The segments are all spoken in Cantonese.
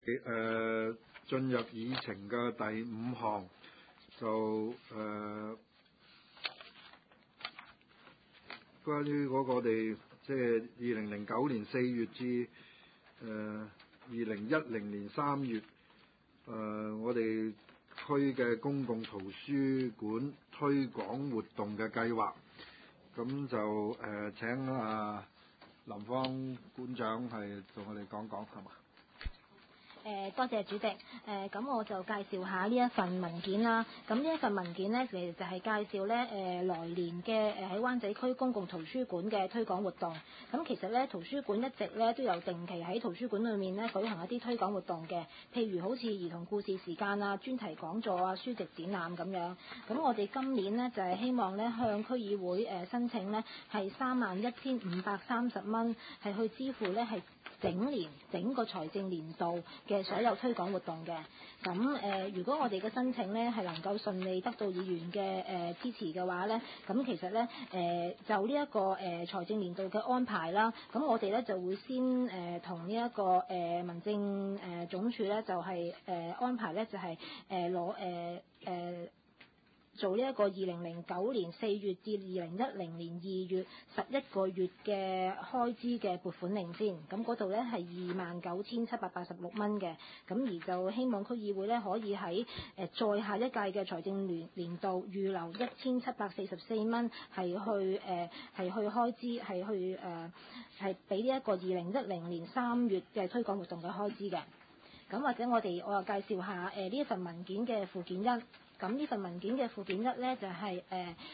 進入議程嘅第5項，就關於嗰個我哋即係2009年4月至2010年3月，我哋區嘅公共圖書館推廣活動嘅計劃，咁就請林芳館長係同我哋講講，係嘛？ 多謝主席。咁我就介紹下呢一份文件啦。咁呢一份文件呢，其實就係介紹呢來年嘅喺灣仔區公共圖書館嘅推廣活動。咁其實呢，圖書館一直呢都有定期喺圖書館裏面呢舉行一啲推廣活動嘅，譬如好似兒童故事時間啊、專題講座啊、書籍展覽咁樣。咁我哋今年呢，就係希望呢向區議會申請呢係31,530蚊，係去支付呢係整個財政年度嘅所有推廣活動嘅。咁如果我哋嘅申請呢係能夠順利得到議員嘅支持嘅話呢，咁其實呢就呢一個財政年度嘅安排啦，咁我哋呢就會先同呢一個民政總署呢就係安排呢就係做呢一個2009年4月至2010年2月11個月嘅開支嘅撥款令先，咁嗰度呢係29,786蚊嘅，咁而就希望區議會呢可以喺再下一屆嘅財政年度預留1,744蚊係去開支，係俾呢一個2010年3月嘅推廣活動嘅開支嘅。咁或者我又介紹下呢一份文件嘅附件1。咁呢份文件嘅附件1呢，就係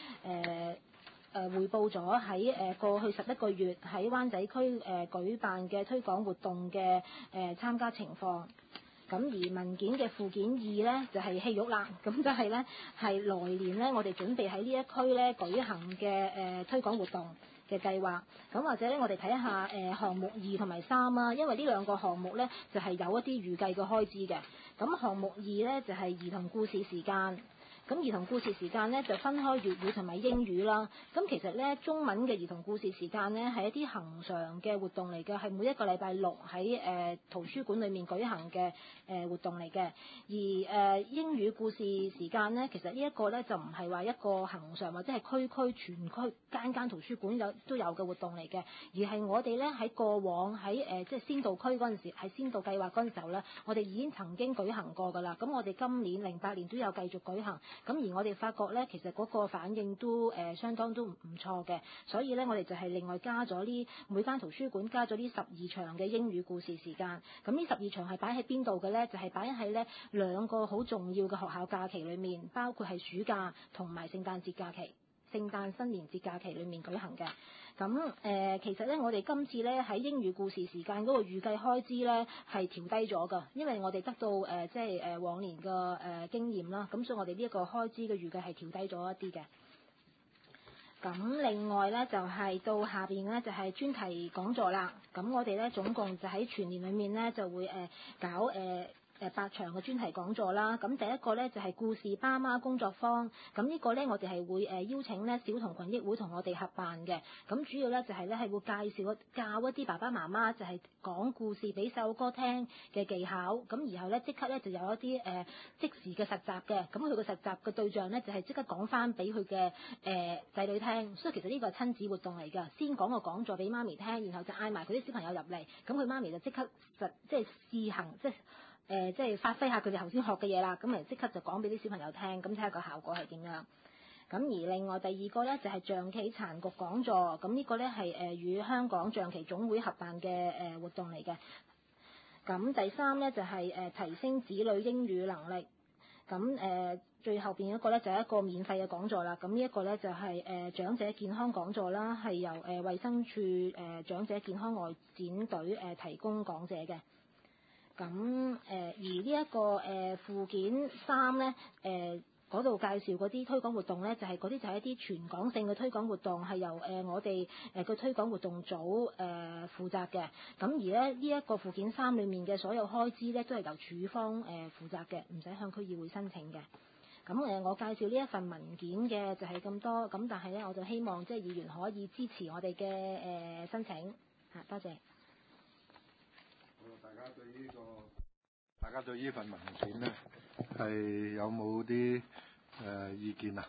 匯報咗喺過去11個月喺灣仔區舉辦嘅推廣活動嘅參加情況。咁而文件嘅附件2呢，就係戲肉啦，咁就係呢係來年呢，我哋準備喺呢一區呢舉行嘅推廣活動嘅計劃。咁或者呢，我哋睇下項目2同埋3啦，因為呢兩個項目呢，就係有一啲預計嘅開支嘅。咁項目2呢，就係兒童故事時間。咁兒童故事時間呢，就分開粵語同埋英語啦。咁其實呢，中文嘅兒童故事時間呢，係一啲恆常嘅活動嚟嘅，係每一個禮拜六喺圖書館裏面舉行嘅活動嚟嘅。而英語故事時間呢，其實呢一個呢，就唔係話一個恆常或者係全區間圖書館都有嘅活動嚟嘅，而係我哋呢，喺過往喺即係先導區嗰陣時，喺先導計劃嗰陣時候呢，我哋已經曾經舉行過㗎啦。咁我哋今年08年都有繼續舉行。咁而我哋發覺呢，其實嗰個反應都相當都唔錯嘅，所以呢，我哋就係另外加咗每間圖書館加咗呢12場嘅英語故事時間。咁呢12場係擺喺邊度嘅呢？就係擺喺呢兩個好重要嘅學校假期裏面，包括係暑假同埋聖誕節假期、聖誕新年節假期裏面舉行嘅。咁其實呢，我哋今次呢喺英語故事時間嗰個預計開支呢係調低咗㗎，因為我哋得到即係往年嘅經驗啦，咁所以我哋呢一個開支嘅預計係調低咗一啲嘅。咁另外呢，就係到下邊呢，就係專題講座啦。咁我哋呢，總共就喺全年裏面呢，就會搞8場嘅專題講座啦。咁第一個呢，就係故事爸媽工作坊，咁呢個呢，我哋係會邀請呢小童群益會同我哋合辦嘅。咁主要呢，就係呢係會教一啲爸爸媽媽就係講故事俾細路哥聽嘅技巧。咁然後呢，即刻呢就有一啲即時嘅實習嘅。咁佢個實習嘅對象呢，就係即刻講翻俾佢嘅仔女聽。所以其實呢個係親子活動嚟㗎。先講個講座俾媽咪聽，然後就嗌埋佢啲小朋友入嚟，咁佢媽咪就即刻即係試行即係發揮下佢哋頭先學嘅嘢啦，咁咪即刻就講俾啲小朋友聽，咁睇下個效果係點樣。咁而另外第二個呢，就係象棋殘局講座，咁呢個呢，係與香港象棋總會合辦嘅活動嚟嘅。咁第三呢，就係提升子女英語能力。咁最後邊一個呢，就係一個免費嘅講座啦。咁呢一個呢，就係長者健康講座啦，係由衛生署長者健康外展隊提供講者嘅。咁而呢一個附件3呢，嗰度介紹嗰啲推廣活動呢，就係嗰啲就係一啲全港性嘅推廣活動，係由我哋個推廣活動組負責嘅。咁而呢一個附件3裏面嘅所有開支呢，都係由署方負責嘅，唔使向區議會申請嘅。咁我介紹呢一份文件嘅就係咁多，咁但係呢，我就希望即係議員可以支持我哋嘅申請嚇，多謝。 大家對呢個大家對呢份文件咧係有冇啲意見啊？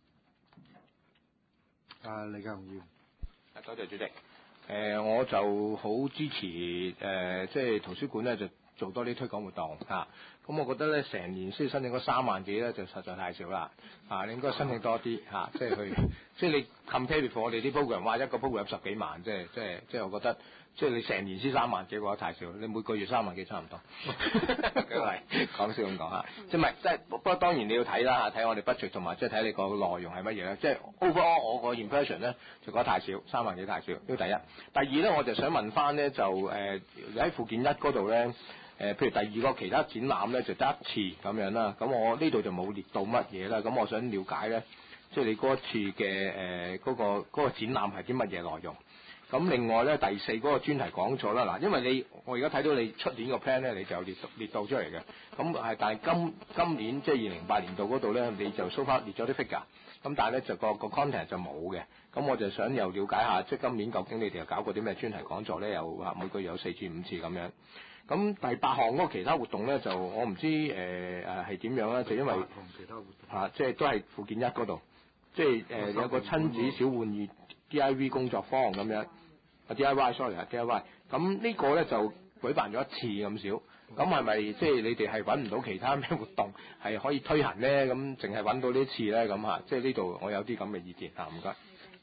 李家雄議員。 多謝主席。我就好支持即係圖書館咧就做多啲推廣活動嚇。咁我覺得咧成年先申請嗰3萬幾咧就實在太少啦。你應該申請多啲嚇，即係即係你 compare for 我哋啲 program， 哇一個 program 有10幾萬，即係我覺得即係你成年先3萬幾嘅話太少，你每個月3萬幾差唔多。係講笑咁講嚇，即係不過當然你要睇啦嚇，睇我哋 budget 同埋即係睇你個內容係乜嘢咧。即係 overall 我個 impression 咧就覺得太少，3萬幾太少。呢個第一。第二咧我就想問翻咧就喺附件1嗰度咧。譬如第2個其他展覽咧就得1次咁樣啦，咁我呢度就冇列到乜嘢啦，咁我想了解咧，即係你嗰一次嘅嗰個展覽係啲乜嘢內容？咁另外咧第4嗰個專題講座啦，嗱，因為我而家睇到你出年個 plan 咧，你就列到出嚟嘅，咁但係今年即係2008年度嗰度咧，你就 so far 列咗啲 figure，咁但係咧就個 content 就冇嘅，咁我就想又了解下，即係今年究竟你哋又搞過啲咩專題講座咧？又每個月有4至5次咁樣。咁第8項嗰個其他活動咧，就我唔知係點樣啦，就因為同其他活動即係都係附件1嗰度，即係有個親子小玩意 DIY 工作坊咁樣DIY，咁呢個咧就舉辦咗1次咁少，咁係咪即係你哋係揾唔到其他咩活動係可以推行咧？咁淨係揾到呢次咧咁嚇，即係呢度我有啲咁嘅意見嚇，唔該。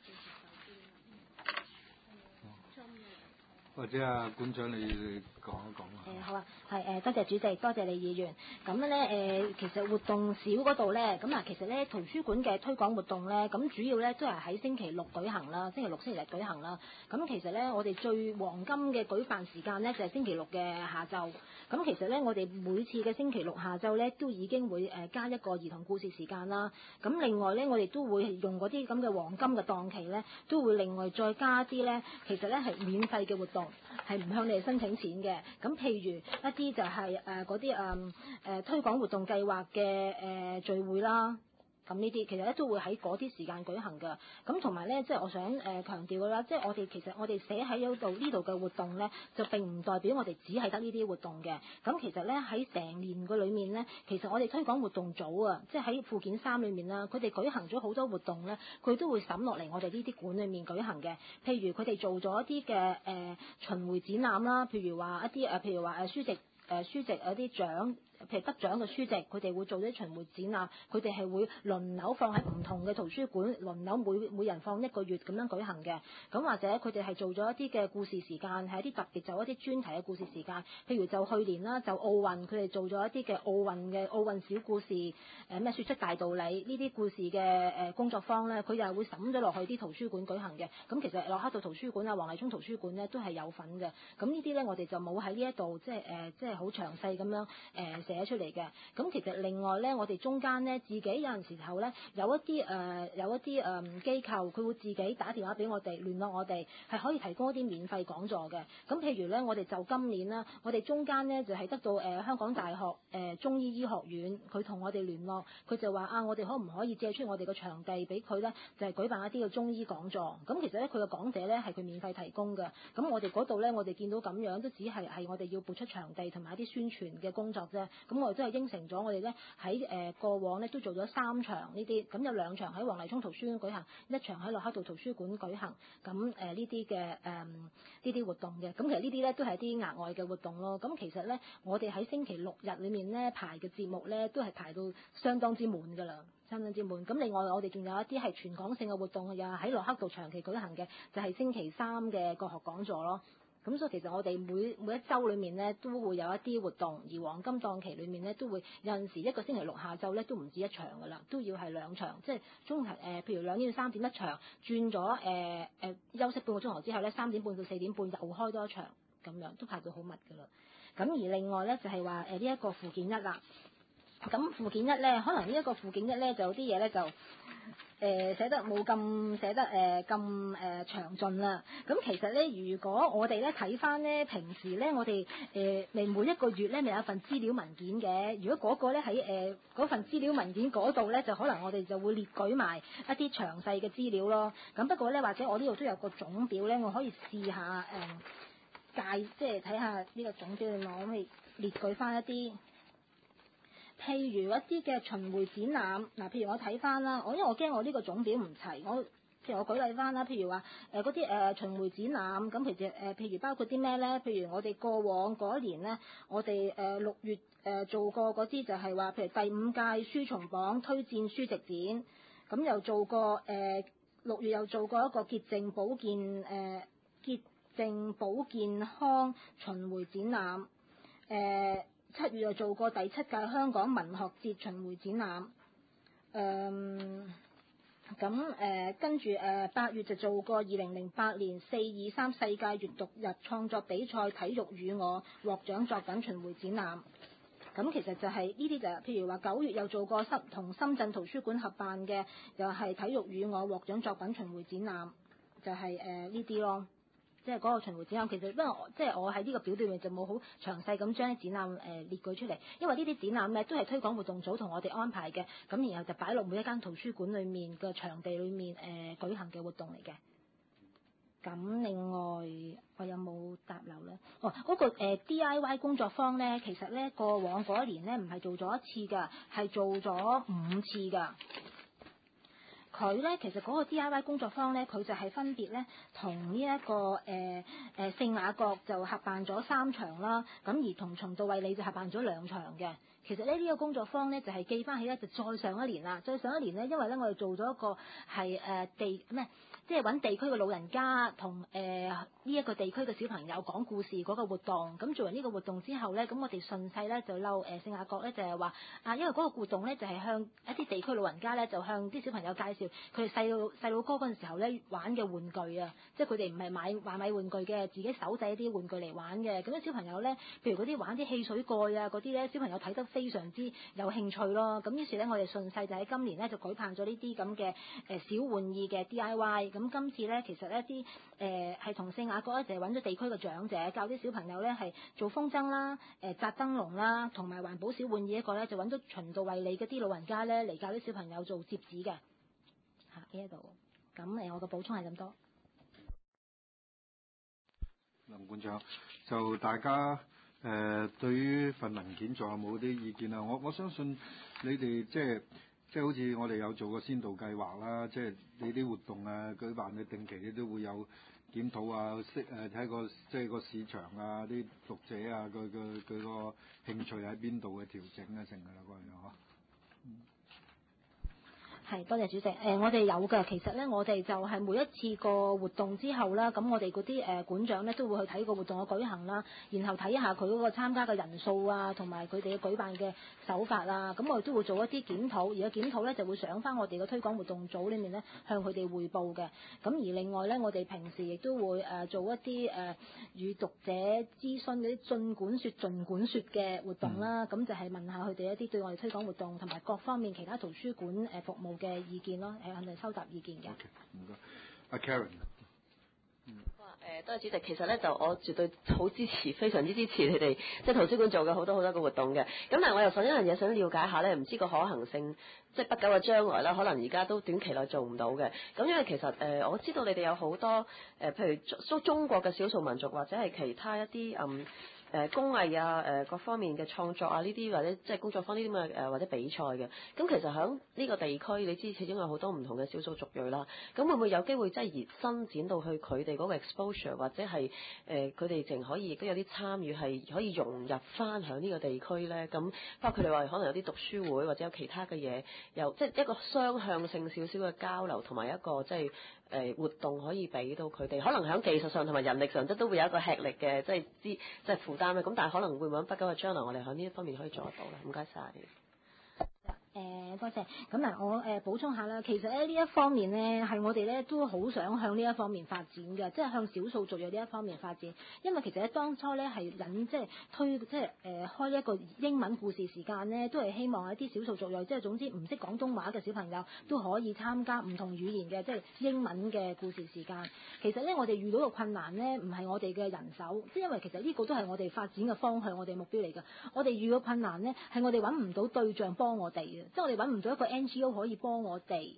或者館長你講一講啊。 好啊，多謝主席，多謝李議員。咁咧其實活動少嗰度咧，咁其實咧圖書館嘅推廣活動咧，咁主要咧都係喺星期6舉行啦，星期6、星期日舉行啦。咁其實咧我哋最黃金嘅舉辦時間咧就係星期6嘅下晝。咁其實咧我哋每次嘅星期6下晝咧都已經會加一個兒童故事時間啦。咁另外咧我哋都會用嗰啲咁嘅黃金嘅檔期咧，都會另外再加啲咧，其實咧係免費嘅活動。係唔向你哋申請錢嘅，咁譬如一啲就係嗰啲推廣活動計劃嘅聚會啦，咁呢啲其實咧都會喺嗰啲時間舉行嘅。咁同埋咧，即係我想強調嘅啦，即係我哋寫喺呢度嘅活動咧，就並唔代表我哋只係得呢啲活動嘅。咁其實咧喺成年嘅裏面咧，其實我哋推廣活動組啊，即係喺附件3裏面啦，佢哋舉行咗好多活動咧，佢都會審落嚟我哋呢啲館裏面舉行嘅。譬如佢哋做咗一啲嘅巡迴展覽啦，譬如話書籍有啲獎。譬如得獎嘅書籍，佢哋會做啲巡迴展覽，佢哋係會輪流放喺唔同嘅圖書館，輪流每人放1個月咁樣舉行嘅。咁或者佢哋係做咗一啲嘅故事時間，係一啲特別就一啲專題嘅故事時間。譬如就去年啦，就奧運，佢哋做咗一啲嘅奧運小故事，咩說出大道理呢啲故事嘅工作坊咧，佢又係會審咗落去啲圖書館舉行嘅。咁其實駱克道圖書館啊、黃泥涌圖書館咧都係有份嘅。咁呢啲咧我哋就冇喺呢一度即係好詳細咁樣寫出嚟嘅。咁其實另外咧，我哋中間咧自己有陣時候咧有一啲機構，佢會自己打電話俾我哋聯絡我哋，係可以提供一啲免費講座嘅。咁譬如咧，我哋就今年啦，我哋中間咧就係得到香港大學中醫醫學院，佢同我哋聯絡，佢就話我哋可唔可以借出我哋個場地俾佢咧，就係舉辦一啲嘅中醫講座。咁其實咧佢嘅講者咧係佢免費提供嘅。咁我哋嗰度咧，我哋見到咁樣都只係我哋要撥出場地同埋一啲宣傳嘅工作啫。咁我哋都係應承咗，我哋咧喺過往咧都做咗3場呢啲，咁有2場喺黃泥涌圖書館舉行，1場喺駱克道圖書館舉行。咁呢啲嘅呢啲活動嘅，咁其實呢啲咧都係啲額外嘅活動咯。咁其實咧，我哋喺星期6日裏面咧排嘅節目咧都係排到相當之滿㗎啦，相當之滿。咁另外我哋仲有一啲係全港性嘅活動，又喺駱克道長期舉行嘅，就係星期3嘅國學講座咯。咁所以其實我哋每一週裏面咧都會有一啲活動，而黃金檔期裏面咧都會有陣時一個星期6下晝咧都唔止1場㗎啦，都要係2場，即係中譬如2點到3點1場，轉咗休息半個鐘頭之後咧3點半到4點半又開多1場，咁樣都排到好密㗎啦。咁而另外咧就係話呢一個附件1啦。咁附件1咧，可能呢一個附件1咧就有啲嘢咧就寫得冇咁寫得咁詳盡啦。咁其實咧，如果我哋咧睇翻咧，平時咧我哋每一個月咧咪有一份資料文件嘅。如果嗰個咧喺嗰份資料文件嗰度咧，就可能我哋就會列舉埋一啲詳細嘅資料咯。咁不過咧，或者我呢度都有個總表咧，我可以試下即係睇下呢個總表，我可以列舉翻一啲譬如一啲嘅巡迴展覽，嗱，譬如我睇翻啦，因為我驚我呢個總表唔齊，譬如我舉例翻啦，譬如話嗰啲巡迴展覽，咁其實譬如包括啲咩咧？譬如我哋過往嗰一年咧，我哋6月做過嗰啲就係話，譬如第5屆書蟲榜推薦書籍展，咁又做過6月又做過一個潔淨保健康巡迴展覽，7月又做過第7屆香港文學節巡迴展覽，跟住8月就做過2008年423世界閱讀日創作比賽體育與我獲獎作品巡迴展覽。咁其實就係呢啲就係，譬如話9月又做過同深圳圖書館合辦嘅，又係體育與我獲獎作品巡迴展覽，就係呢啲咯。即係嗰個巡迴展覽，其實因為即係我喺呢個表裏面就冇好詳細咁將啲展覽列舉出嚟，因為呢啲展覽咧都係推廣活動組同我哋安排嘅，咁然後就擺落每一間圖書館裏面嘅場地裏面舉行嘅活動嚟嘅。咁另外我有冇答漏咧？嗰個DIY 工作坊咧，其實咧過往嗰一年咧唔係做咗1次㗎，係做咗5次㗎。佢咧其實嗰個 DIY 工作坊咧，佢就係分別咧同呢一個聖雅各就合辦咗3場啦，咁而同循道衛理就合辦咗2場嘅。其實咧呢個工作坊咧就係記翻起咧就再上一年啦，再上一年咧因為咧我哋做咗一個係即係揾地區嘅老人家同呢一個地區嘅小朋友講故事嗰個活動，咁做完呢個活動之後咧，咁我哋順勢咧就嬲聖雅各咧就係話因為嗰個活動咧就係向一啲地區老人家咧就向啲小朋友介紹佢哋細佬哥嗰陣時候咧玩嘅玩具啊，即係佢哋唔係買玩具嘅，自己手製一啲玩具嚟玩嘅，咁啲小朋友咧，譬如嗰啲玩啲汽水蓋啊嗰啲咧，小朋友睇得非常之有興趣咯，咁於是咧我哋順勢就喺今年咧就舉辦咗呢啲咁嘅小玩意嘅 DIY。咁今次咧，其實一啲係同聖雅各咧，就係揾咗地區嘅長者，教啲小朋友咧係做風箏啦、紮燈籠啦，同埋環保小玩意一個咧，就揾咗循道衛理嗰啲老人家咧嚟教啲小朋友做摺紙嘅呢一度。咁我嘅補充係咁多。 林館長，就大家對於份文件仲有冇啲意見啊？我相信你哋即係好似我哋有做過先導計劃啦，即係你啲活動啊舉辦嘅定期，你都會有檢討啊，睇個即係個市場啊，啲讀者啊，佢個興趣喺邊度嘅調整啊，成㗎啦嗰樣嗬。 係，多謝主席。我哋有㗎，其實咧，我哋就係每一次個活動之後啦，咁我哋嗰啲館長咧都會去睇個活動嘅舉行啦，然後睇下佢嗰個參加嘅人數啊，同埋佢哋嘅舉辦嘅手法啊，咁我哋都會做一啲檢討，而個檢討咧就會上翻我哋嘅推廣活動組裏面咧向佢哋彙報嘅。咁而另外咧，我哋平時亦都會做一啲與讀者諮詢嗰啲盡管說嘅活動啦，咁就係問下佢哋一啲對我哋推廣活動同埋各方面其他圖書館服務嘅意見咯，肯定收集意見嘅。 唔該，阿 Karen。 多謝主席。其實咧就我絕對好支持，非常之支持你哋即係圖書館做嘅好多嘅活動嘅。咁但係我又想一樣嘢想了解下咧，唔知個可行性，即係不久嘅將來啦，可能而家都短期內做唔到嘅。咁因為其實我知道你哋有好多譬如中國嘅少數民族或者係其他一啲工藝啊各方面嘅創作啊呢啲或者即係工作坊呢啲咁嘅或者比賽嘅。咁其實喺呢個地區，你知始終有好多唔同嘅少數族裔啦。咁會唔會有機會即係延伸展到去佢哋嗰個 exposure， 或者係佢哋淨可以亦都有啲參與係可以融入翻響呢個地區咧？咁包括佢哋話可能有啲讀書會或者有其他嘅嘢，又即係一個雙向性少少嘅交流，同埋一個即係活動可以俾到佢哋，可能喺技術上同埋人力上都會有一個吃力嘅即係負擔嘅。咁但係可能會唔會喺不久嘅將來，我哋喺呢一方面可以做得到咧？唔該晒。 多謝。咁嗱，我補充下啦。其實咧呢一方面咧，係我哋咧都好想向呢一方面發展嘅，即係向少數族裔呢一方面發展。因為其實咧當初咧係開一個英文故事時間咧，都係希望一啲少數族裔，即係總之唔識廣東話嘅小朋友都可以參加唔同語言嘅即係英文嘅故事時間。其實咧我哋遇到嘅困難咧，唔係我哋嘅人手，即係因為其實呢個都係我哋發展嘅方向，我哋目標嚟㗎。我哋遇到困難咧，係我哋揾唔到對象幫我哋嘅，即係我哋揾唔到一個 NGO 可以幫我哋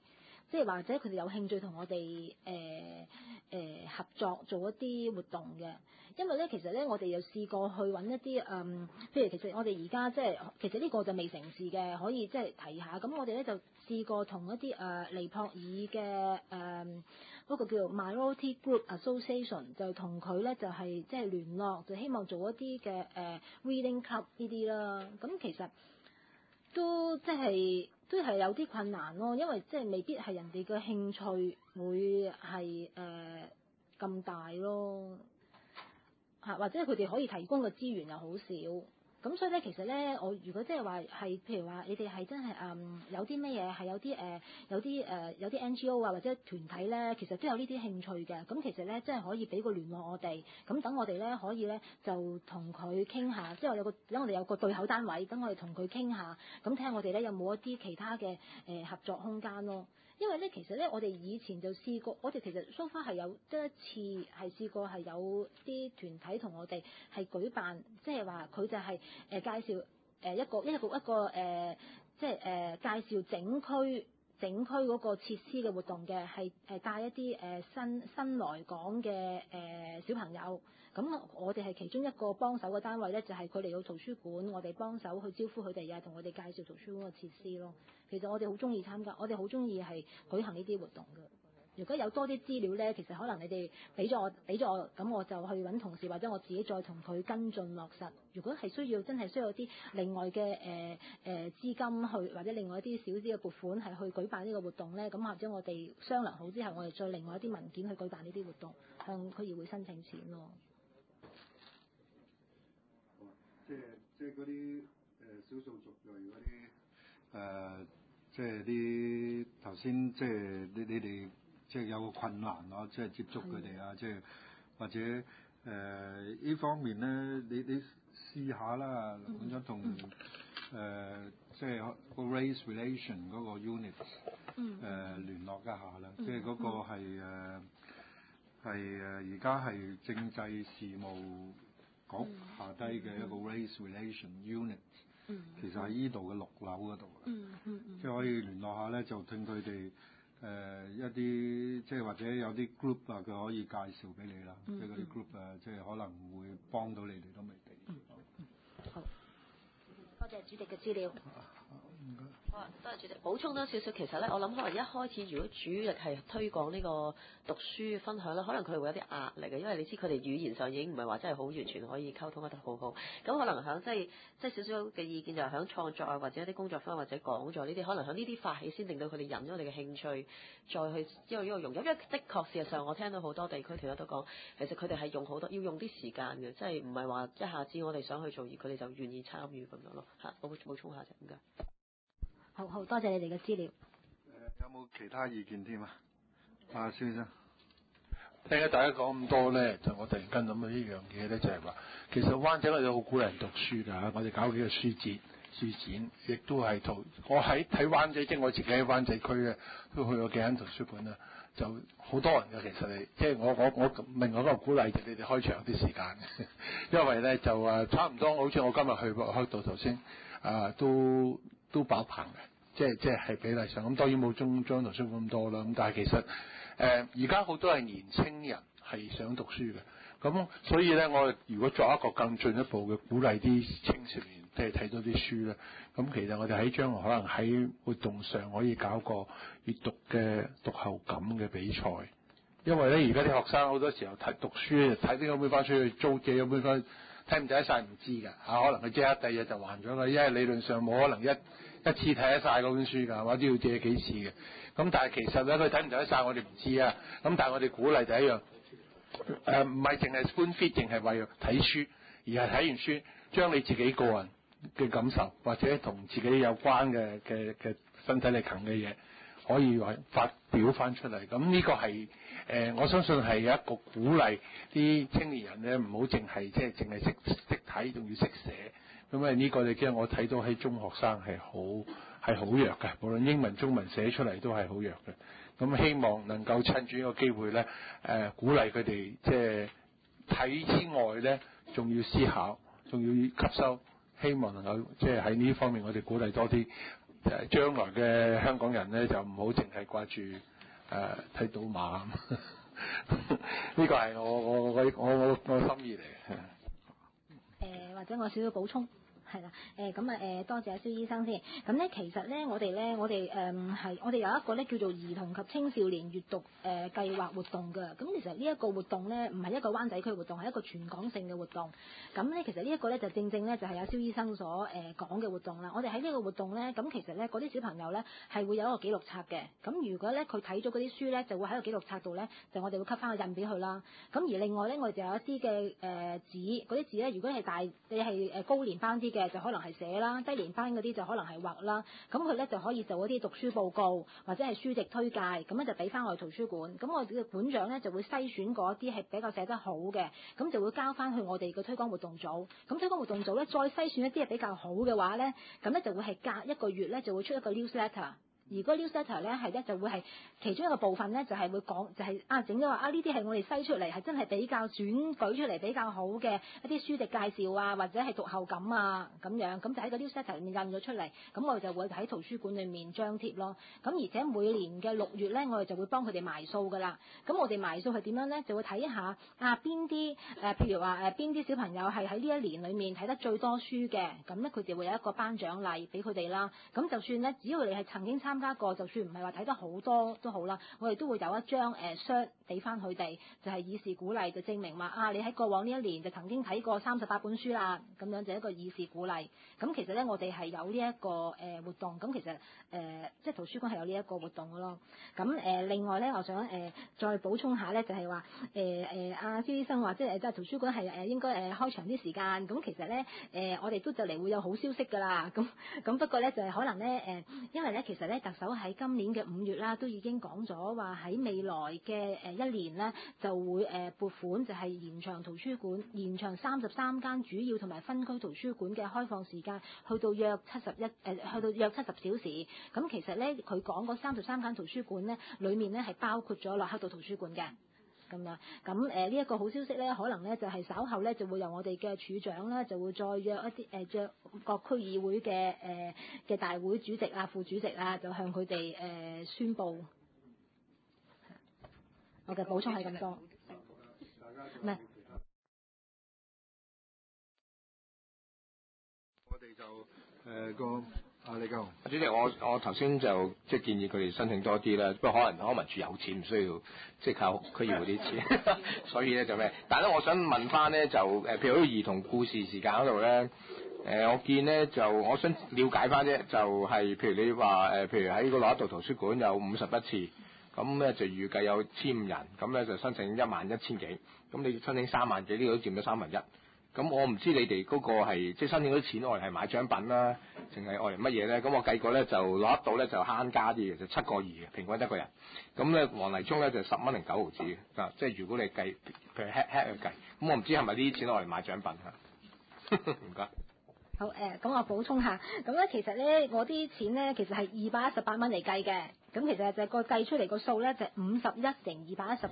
即係或者佢哋有興趣同我哋合作做一啲活動嘅。因為咧，其實咧，我哋有試過去揾一啲譬如其實我哋而家即係其實呢個就未成事嘅，可以即係提下。咁我哋咧就試過同一啲尼泊爾嘅嗰個叫做 Minority Group Association， 就同佢咧就係即係聯絡，就希望做一啲嘅reading club 呢啲啦。咁其實都係有啲困難咯，因為即係未必係人哋嘅興趣會係咁大咯。或者佢哋可以提供嘅資源又好少，咁所以咧，其實咧，我如果即係話係，譬如話你哋係真係有啲咩嘢係有啲 NGO 啊或者團體咧，其實都有呢啲興趣嘅，咁其實咧，真係可以俾個聯絡我哋，咁等我哋咧可以咧就同佢傾下，即係等我哋有個對口單位，等我哋同佢傾下，咁睇下我哋咧有冇一啲其他嘅合作空間咯。因為咧，其實咧，我哋以前就試過，我哋其實 so far 係有一次係試過係有啲團體同我哋係舉辦，即係話佢就係介紹一個即係介紹整區嗰個設施嘅活動嘅，係帶一啲新來港嘅小朋友。咁我哋係其中一個幫手嘅單位咧，就係佢嚟到圖書館，我哋幫手去招呼佢哋啊，同佢哋介紹圖書館嘅設施咯。其實我哋好中意參加，我哋好中意係舉行呢啲活動嘅。如果有多啲資料咧，其實可能你哋俾咗我，咁我就去揾同事或者我自己再同佢跟進落實。如果係真係需要啲另外嘅資金去，或者另外一啲少啲嘅撥款係去舉辦呢個活動咧，咁或者我哋商量好之後，我哋再另外一啲文件去舉辦呢啲活動，向區議會申請錢咯。 即係嗰啲少數族裔嗰啲即係啲頭先即係你哋即係有個困難咯，即係接觸佢哋啊，即係或者呢方面咧，你試下啦，咁樣同即係個 race relation 嗰個 unit 聯絡一下啦，即係嗰個係而家係政制事務局下低嘅一個 race relation unit，其實喺依度嘅6樓嗰度，即係可以聯絡下咧，就聽佢哋一啲即係或者有啲 group 啊，佢可以介紹俾你啦，即係嗰啲 group 啊，即係可能會幫到你哋都未定。 好，多謝主席嘅資料。 好啊，多謝主席。補充多少少，其實咧，我諗可能一開始如果主力係推廣呢個讀書分享咧，可能佢哋會有啲壓力嘅，因為你知佢哋語言上已經唔係話真係好完全可以溝通得好好。咁可能響即係少少嘅意見就係響創作啊，或者一啲工作坊或者講座呢啲，可能響呢啲發起先令到佢哋引咗我哋嘅興趣，再去呢個融入。因為的確事實上我聽到好多地區團體都講，其實佢哋係要用啲時間嘅，即係唔係話一下子我哋想去做而佢哋就願意參與咁樣咯嚇。我補充下啫，唔該。 好，多謝你哋嘅資料。 有冇其他意見添啊？蕭先生， 聽咗大家講咁多咧，就我突然間諗到一樣嘢咧，就係話，其實灣仔我哋好鼓勵人讀書㗎，我哋搞幾個書展，亦都係我喺睇灣仔，即係我自己喺灣仔區咧，都去過幾間圖書館啦，就好多人嘅。其實你即係我另外一個鼓勵就你哋開長啲時間，因為咧就差唔多，好似我今日去開到頭先都飽棚嘅，即係比例上咁，當然冇中央圖書館咁多啦。咁但係其實而家好多係年青人係想讀書嘅，咁所以咧，我如果作一個更進一步嘅鼓勵啲青少年即係睇多啲書咧，咁其實我哋喺將來可能喺活動上可以搞個閱讀嘅讀後感嘅比賽，因為咧而家啲學生好多時候讀書咧，睇呢本翻出去租借咗本翻。睇唔睇得晒唔知㗎，可能佢即刻第二日就還咗佢，因為理論上冇可能一次睇得晒嗰本書㗎，或者要借幾次嘅。咁但係其實咧，佢睇唔睇得晒我哋唔知啊。咁但係我哋鼓勵第一樣，唔係淨係 spoon feed，淨係為睇書，而係睇完書將你自己個人嘅感受或者同自己有關嘅身體力行嘅嘢，可以發表翻出嚟。咁呢個係我相信係一個鼓勵啲青年人咧，唔好淨係識睇，仲要識寫。咁呢個你即係我睇到喺中學生係好弱嘅，無論英文、中文寫出嚟都係好弱嘅。咁希望能夠趁住呢個機會咧，鼓勵佢哋即係睇之外咧，仲要思考，仲要吸收。希望能夠即係喺呢方面，我哋鼓勵多啲將來嘅香港人咧就唔好淨係掛住睇賭馬，呢個係我心意嚟嘅。 或者我少少補充。係啦，多謝阿蕭醫生先。咁咧，其實咧，我哋有一個咧叫做兒童及青少年閱讀計劃活動嘅。咁其實呢一個活動咧，唔係一個灣仔區活動，係一個全港性嘅活動。咁咧，其實呢一個咧就正咧就係阿蕭醫生所講嘅活動啦。我哋喺呢個活動咧，咁其實咧嗰啲小朋友咧係會有一個記錄冊嘅。咁如果咧佢睇咗嗰啲書咧，就會喺個記錄冊度咧，就我哋會吸翻個印俾佢啦。咁而另外咧，我哋就有一啲嘅紙，嗰啲紙咧，如果係你係高年班啲嘅，就可能係寫啦；低年班嗰啲就可能係畫啦。咁佢咧就可以做一啲讀書報告或者係書籍推介，咁咧就俾翻我哋圖書館。咁我哋嘅館長咧就會篩選嗰啲係比較寫得好嘅，咁就會交翻去我哋嘅推廣活動組。咁推廣活動組咧再篩選一啲係比較好嘅話咧，咁咧就會係隔一個月咧就會出一個 newsletter。而嗰 newsletter 咧就會係其中一個部分咧，就係會講就係整咗話呢啲係我哋篩出嚟係真係比較選舉出嚟比較好嘅一啲書籍介紹啊，或者係讀後感啊咁樣，咁就喺個 newsletter 裏面印咗出嚟，咁我哋就會喺圖書館裏面張貼咯。咁而且每年嘅6月咧，我哋就會幫佢哋埋數噶啦。咁我哋埋數係點樣咧？就會睇下邊啲譬如話邊啲小朋友係喺呢一年裏面睇得最多書嘅，咁咧佢哋會有一個頒獎禮俾佢哋啦。咁就算咧，只要你係曾經參加過，就算唔係話睇得好多都好啦，我哋都會有一張cert 俾翻佢哋，就係以示鼓勵，就證明話你喺過往呢一年就曾經睇過38本書啦，咁樣就一個以示鼓勵。咁其實咧，我哋係有呢一個活動，咁其實即係圖書館係有呢一個活動嘅咯。咁另外咧，我想再補充下咧，就係話阿蕭醫生話即係圖書館係應該開長啲時間。咁其實咧我哋都就嚟會有好消息㗎啦。咁不過咧就係可能咧因為咧其實咧特首喺今年嘅5月啦，都已經講咗話喺未來嘅1年咧就會撥款，就係延長圖書館，延長33間主要同埋分區圖書館嘅開放時間，去到約70小時。咁其實咧佢講嗰33間圖書館咧，裡面咧係包括咗駱克道圖書館嘅。咁樣，咁呢一個好消息咧，可能咧就係稍後咧就會由我哋嘅處長咧就會再約一啲約各區議會嘅大會主席啊、副主席啊，就向佢哋宣佈。我嘅補充係咁多。唔係。 我哋就李家雄主席，我頭先就即係建議佢哋申請多啲啦，不過可能康文署有錢，唔需要即係靠區議會啲錢，所以咧就咩？但係咧，我想問翻咧就譬如好似兒童故事時間嗰度咧，我見咧就我想了解翻啫，就係譬如你話譬如喺個駱克道圖書館有51次，咁咧就預計有1500人，咁咧就申請11000幾，咁你申請3萬幾，呢個都佔咗1/3。咁我唔知你哋嗰個係即係申請嗰啲錢，我哋係買獎品啦，定係愛嚟乜嘢咧？咁我計過咧就攞得到咧就慳家啲嘅，就7個2嘅平均一個人。咁咧黃泥涌咧就10蚊零9毫子嘅，即係如果你計譬如 head 去計，咁我唔知係咪呢啲錢我嚟買獎品嚇？唔該。 好咁我補充下，咁咧其實咧我啲錢咧其實係218蚊嚟計嘅，咁其實就個計出嚟個數咧就51乘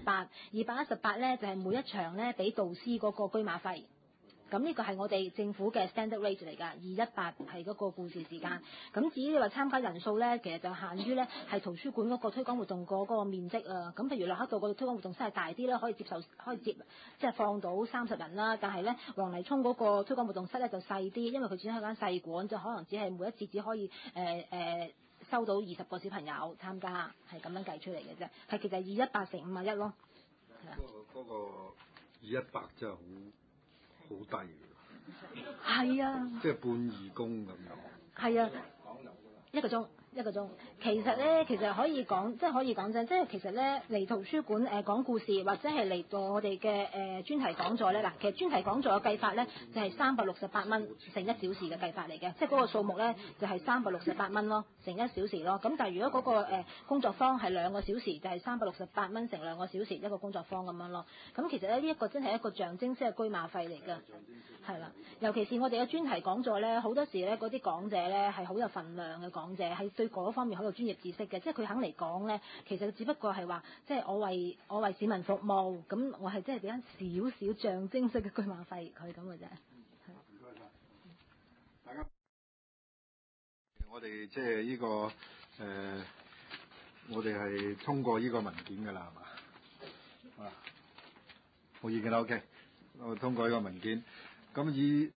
218，218咧就係每一場咧俾導師嗰個居馬費。咁呢個係我哋政府嘅 standard rate 嚟㗎，218係嗰個故事時間。咁至於你話參加人數咧，其實就限於咧係圖書館嗰個推廣活動嗰個面積啊。咁譬如駱克道個推廣活動室係大啲啦，可以接即係放到30人啦。但係咧黃泥涌嗰個推廣活動室咧就細啲，因為佢只係間細館，就可能只係每一次只可以收到20個小朋友參加，係咁樣計出嚟嘅啫。係其實218乘51咯。 嗰個218真係好低嘅， 係啊， 即係半義工咁樣。 係啊，一個鐘。其實咧，其實可以講真，即係其實咧嚟圖書館講故事，或者係嚟到我哋嘅專題講座咧，嗱，其實專題講座嘅計法咧就係368蚊乘1小時嘅計法嚟嘅，即係嗰個數目咧就係368蚊咯，乘1小時咯。咁但係如果嗰個工作坊係2個小時，就係368蚊乘2個小時一個工作坊咁樣咯。咁其實咧呢一個真係一個象徵式嘅居馬費嚟㗎，係啦。尤其是我哋嘅專題講座咧，好多時咧嗰啲講者咧係好有份量嘅講者，係對嗰方面好有專業知識嘅，即係佢肯嚟講咧，其實只不過係話，即係我為市民服務，咁我係即係俾緊少少象徵式嘅居馬費佢咁嘅啫。 大家，我哋哋即係呢個我哋係通過呢個文件㗎啦，係嘛？啊，冇意見啦 ，OK，我通過呢個文件，咁以